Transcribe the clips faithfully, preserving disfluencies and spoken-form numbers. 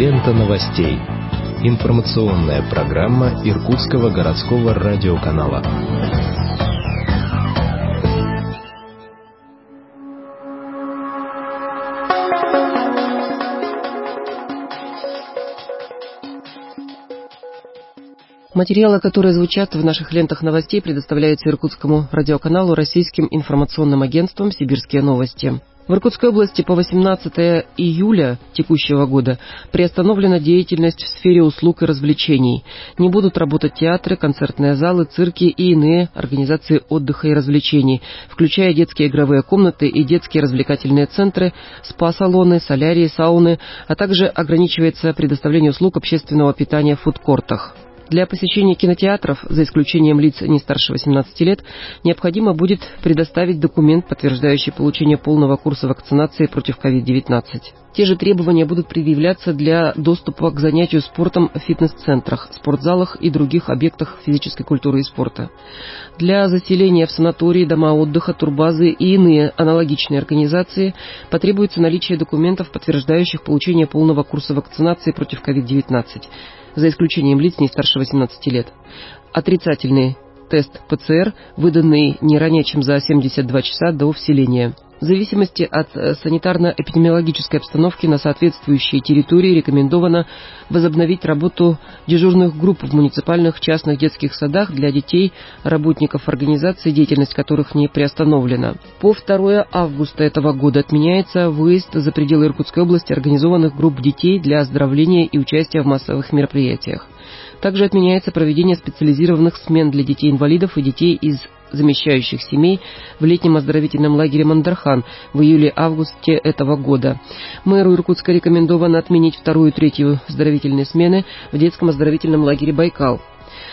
Лента новостей. Информационная программа Иркутского городского радиоканала. Материалы, которые звучат в наших лентах новостей, предоставляются Иркутскому радиоканалу российским информационным агентством «Сибирские новости». В Иркутской области по восемнадцатое июля текущего года приостановлена деятельность в сфере услуг и развлечений. Не будут работать театры, концертные залы, цирки и иные организации отдыха и развлечений, включая детские игровые комнаты и детские развлекательные центры, спа-салоны, солярии, сауны, а также ограничивается предоставление услуг общественного питания в фудкортах. Для посещения кинотеатров, за исключением лиц не старше восемнадцати лет, необходимо будет предоставить документ, подтверждающий получение полного курса вакцинации против ковид девятнадцать. Те же требования будут предъявляться для доступа к занятию спортом в фитнес-центрах, спортзалах и других объектах физической культуры и спорта. Для заселения в санатории, дома отдыха, турбазы и иные аналогичные организации потребуется наличие документов, подтверждающих получение полного курса вакцинации против ковид девятнадцать. За исключением лиц не старше восемнадцати лет. Отрицательный тест ПЦР, выданный не ранее, чем за семьдесят два часа до вселения. В зависимости от санитарно-эпидемиологической обстановки на соответствующей территории рекомендовано возобновить работу дежурных групп в муниципальных частных детских садах для детей, работников организаций, деятельность которых не приостановлена. По второе августа этого года отменяется выезд за пределы Иркутской области организованных групп детей для оздоровления и участия в массовых мероприятиях. Также отменяется проведение специализированных смен для детей-инвалидов и детей из замещающих семей в летнем оздоровительном лагере «Мандархан» в июле-августе этого года. Мэру Иркутска рекомендовано отменить вторую и третью оздоровительные смены в детском оздоровительном лагере «Байкал».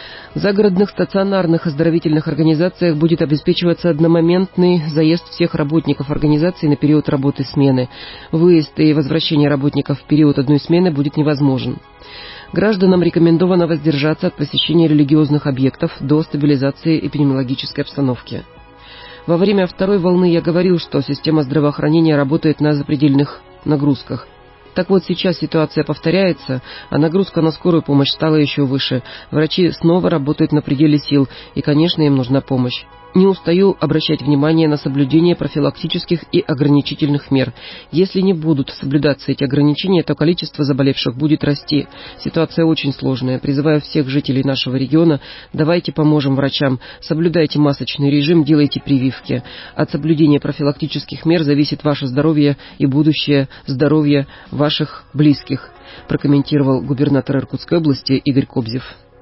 В загородных стационарных оздоровительных организациях будет обеспечиваться одномоментный заезд всех работников организации на период работы смены. Выезд и возвращение работников в период одной смены будет невозможен. Гражданам рекомендовано воздержаться от посещения религиозных объектов до стабилизации эпидемиологической обстановки. Во время второй волны я говорил, что система здравоохранения работает на запредельных нагрузках. Так вот, сейчас ситуация повторяется, а нагрузка на скорую помощь стала еще выше. Врачи снова работают на пределе сил, и, конечно, им нужна помощь. Не устаю обращать внимание на соблюдение профилактических и ограничительных мер. Если не будут соблюдаться эти ограничения, то количество заболевших будет расти. Ситуация очень сложная. Призываю всех жителей нашего региона: давайте поможем врачам, соблюдайте масочный режим, делайте прививки. От соблюдения профилактических мер зависит ваше здоровье и будущее здоровья ваших близких, прокомментировал губернатор Иркутской области Игорь Кобзев.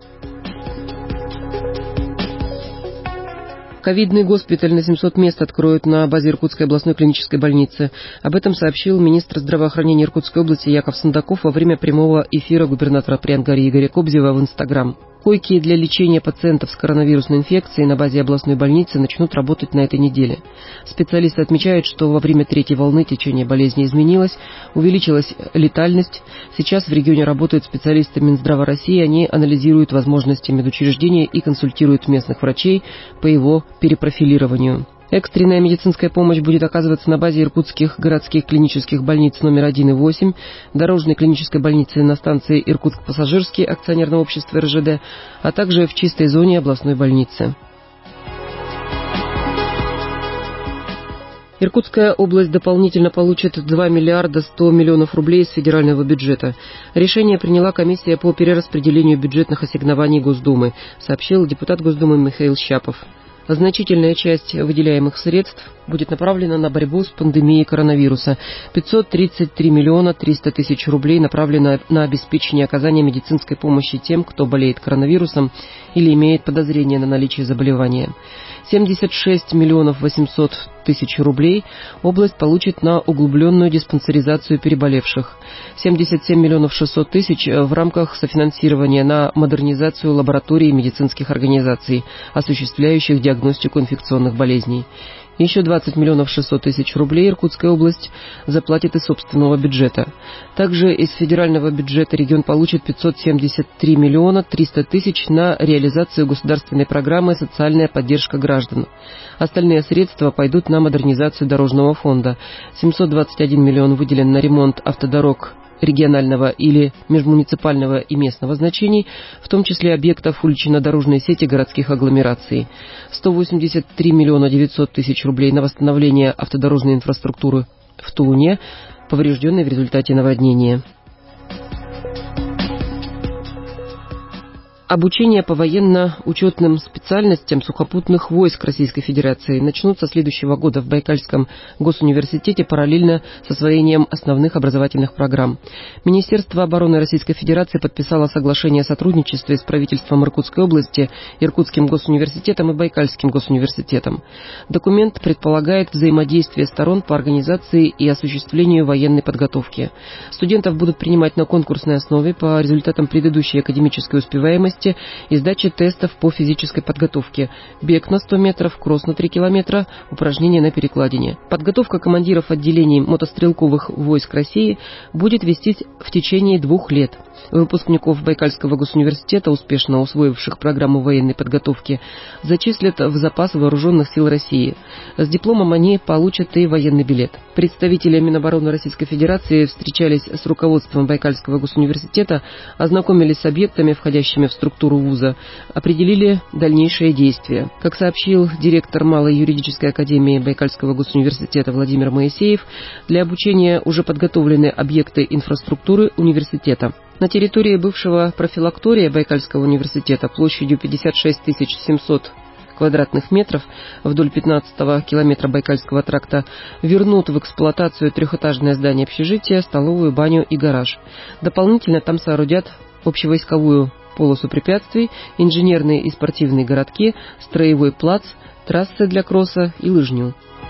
Ковидный госпиталь на семьсот мест откроют на базе Иркутской областной клинической больницы. Об этом сообщил министр здравоохранения Иркутской области Яков Сандаков во время прямого эфира губернатора Приангарии Игоря Кобзева в Инстаграм. Койки для лечения пациентов с коронавирусной инфекцией на базе областной больницы начнут работать на этой неделе. Специалисты отмечают, что во время третьей волны течение болезни изменилось, увеличилась летальность. Сейчас в регионе работают специалисты Минздрава России, они анализируют возможности медучреждения и консультируют местных врачей по его перепрофилированию. Экстренная медицинская помощь будет оказываться на базе иркутских городских клинических больниц номер один и восемь, дорожной клинической больницы на станции Иркутск-Пассажирский акционерного общества эр жэ дэ, а также в чистой зоне областной больницы. Иркутская область дополнительно получит два миллиарда сто миллионов рублей из федерального бюджета. Решение приняла комиссия по перераспределению бюджетных ассигнований Госдумы, сообщил депутат Госдумы Михаил Щапов. Значительная часть выделяемых средств будет направлена на борьбу с пандемией коронавируса. пятьсот тридцать три миллиона триста тысяч рублей направлено на обеспечение оказания медицинской помощи тем, кто болеет коронавирусом или имеет подозрение на наличие заболевания. семьдесят шесть миллионов восемьсот тысяч рублей область получит на углубленную диспансеризацию переболевших. семьдесят семь миллионов шестьсот тысяч в рамках софинансирования на модернизацию лабораторий и медицинских организаций, осуществляющих диагностику инфекционных болезней. Еще двадцать миллионов шестьсот тысяч рублей Иркутская область заплатит из собственного бюджета. Также из федерального бюджета регион получит пятьсот семьдесят три миллиона триста тысяч на реализацию государственной программы «Социальная поддержка граждан». Остальные средства пойдут на модернизацию дорожного фонда. семьсот двадцать один миллион выделен на ремонт автодорог регионального или межмуниципального и местного значений, в том числе объектов улично-дорожной сети городских агломераций. сто восемьдесят три миллиона девятьсот тысяч рублей на восстановление автодорожной инфраструктуры в Тулуне, поврежденной в результате наводнения. Обучение по военно-учетным специальностям сухопутных войск Российской Федерации начнут со следующего года в Байкальском госуниверситете параллельно с освоением основных образовательных программ. Министерство обороны Российской Федерации подписало соглашение о сотрудничестве с правительством Иркутской области, Иркутским госуниверситетом и Байкальским госуниверситетом. Документ предполагает взаимодействие сторон по организации и осуществлению военной подготовки. Студентов будут принимать на конкурсной основе по результатам предыдущей академической успеваемости и сдачи тестов по физической подготовке: бег на сто метров, кросс на три километра, упражнения на перекладине. Подготовка командиров отделений мотострелковых войск России будет вестись в течение двух лет. Выпускников Байкальского госуниверситета, успешно усвоивших программу военной подготовки, зачислят в запас вооруженных сил России. С дипломом они получат и военный билет. Представители Минобороны Российской Федерации встречались с руководством Байкальского госуниверситета, ознакомились с объектами, входящими в структуру вуза, определили дальнейшие действия. Как сообщил директор Малой юридической академии Байкальского госуниверситета Владимир Моисеев, для обучения уже подготовлены объекты инфраструктуры университета. На территории бывшего профилактория Байкальского университета площадью пятьдесят шесть тысяч семьсот квадратных метров вдоль пятнадцатого километра Байкальского тракта вернут в эксплуатацию трехэтажное здание общежития, столовую, баню и гараж. Дополнительно там соорудят общевойсковую полосу препятствий, инженерные и спортивные городки, строевой плац, трассы для кросса и лыжню.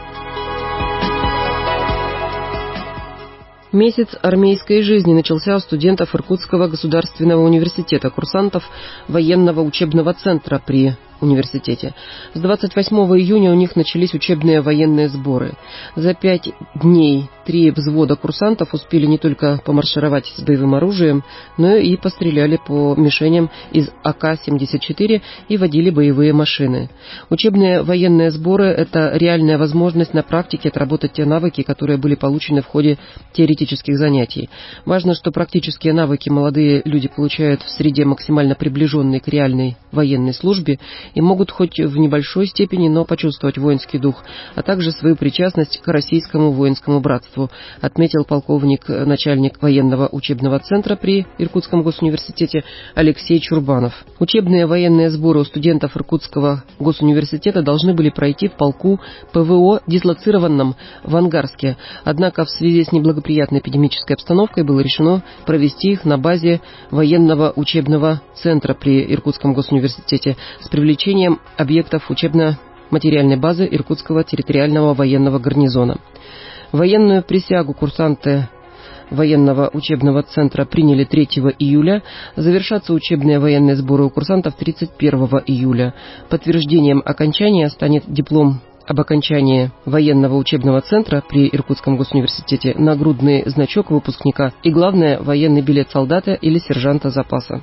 Месяц армейской жизни начался у студентов Иркутского государственного университета, курсантов военного учебного центра при университете. С двадцать восьмого июня у них начались учебные военные сборы. За пять дней три взвода курсантов успели не только помаршировать с боевым оружием, но и постреляли по мишеням из А К семьдесят четыре и водили боевые машины. Учебные военные сборы – это реальная возможность на практике отработать те навыки, которые были получены в ходе теоретических занятий. Важно, что практические навыки молодые люди получают в среде, максимально приближенной к реальной военной службе, и могут хоть в небольшой степени, но почувствовать воинский дух, а также свою причастность к российскому воинскому братству, отметил полковник, начальник военного учебного центра при Иркутском госуниверситете Алексей Чурбанов. Учебные военные сборы у студентов Иркутского госуниверситета должны были пройти в полку П В О, дислоцированном в Ангарске, однако в связи с неблагоприятной эпидемической обстановкой было решено провести их на базе военного учебного центра при Иркутском госуниверситете с привлечением объектов учебно-материальной базы Иркутского территориального военного гарнизона. Военную присягу курсанты военного учебного центра приняли третьего июля, завершатся учебные военные сборы у курсантов тридцать первого июля. Подтверждением окончания станет диплом об окончании военного учебного центра при Иркутском госуниверситете, нагрудный значок выпускника и, главное, военный билет солдата или сержанта запаса.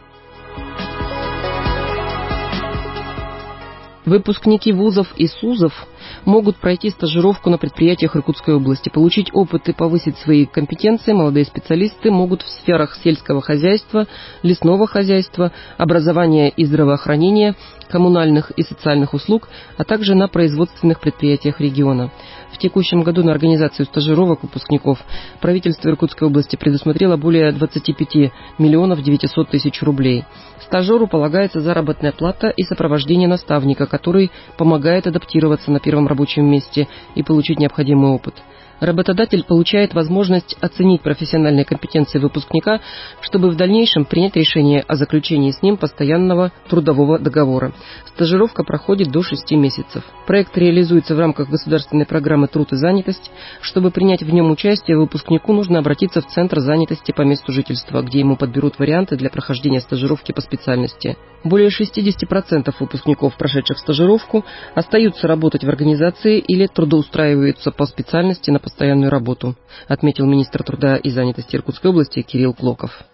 Выпускники вузов и СУЗов могут пройти стажировку на предприятиях Иркутской области, получить опыт и повысить свои компетенции. Молодые специалисты могут в сферах сельского хозяйства, лесного хозяйства, образования и здравоохранения, коммунальных и социальных услуг, а также на производственных предприятиях региона. В текущем году на организацию стажировок выпускников правительство Иркутской области предусмотрело более двадцати пяти миллионов девятисот тысяч рублей. Стажеру полагается заработная плата и сопровождение наставника, который помогает адаптироваться на первом рабочем месте и получить необходимый опыт. Работодатель получает возможность оценить профессиональные компетенции выпускника, чтобы в дальнейшем принять решение о заключении с ним постоянного трудового договора. Стажировка проходит до шести месяцев. Проект реализуется в рамках государственной программы «Труд и занятость». Чтобы принять в нем участие, выпускнику нужно обратиться в Центр занятости по месту жительства, где ему подберут варианты для прохождения стажировки по специальности. Более шестьдесят процентов выпускников, прошедших стажировку, остаются работать в организации или трудоустраиваются по специальности на постоянную работу, отметил министр труда и занятости Иркутской области Кирилл Клоков.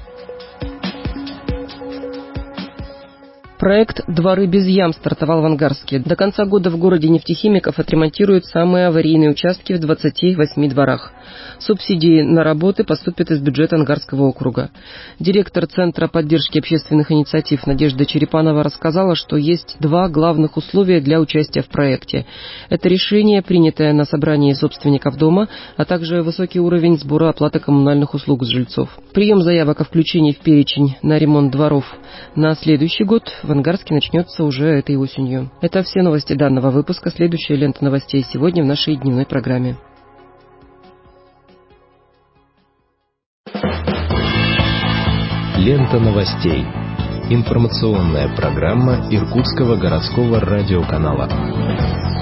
Проект «Дворы без ям» стартовал в Ангарске. До конца года в городе нефтехимиков отремонтируют самые аварийные участки в двадцати восьми дворах. Субсидии на работы поступят из бюджета Ангарского округа. Директор Центра поддержки общественных инициатив Надежда Черепанова рассказала, что есть два главных условия для участия в проекте. Это решение, принятое на собрании собственников дома, а также высокий уровень сбора оплаты коммунальных услуг с жильцов. Прием заявок о включении в перечень на ремонт дворов на следующий год в Ангарске начнется уже этой осенью. Это все новости данного выпуска. Следующая лента новостей сегодня в нашей дневной программе. Лента новостей. Информационная программа Иркутского городского радиоканала.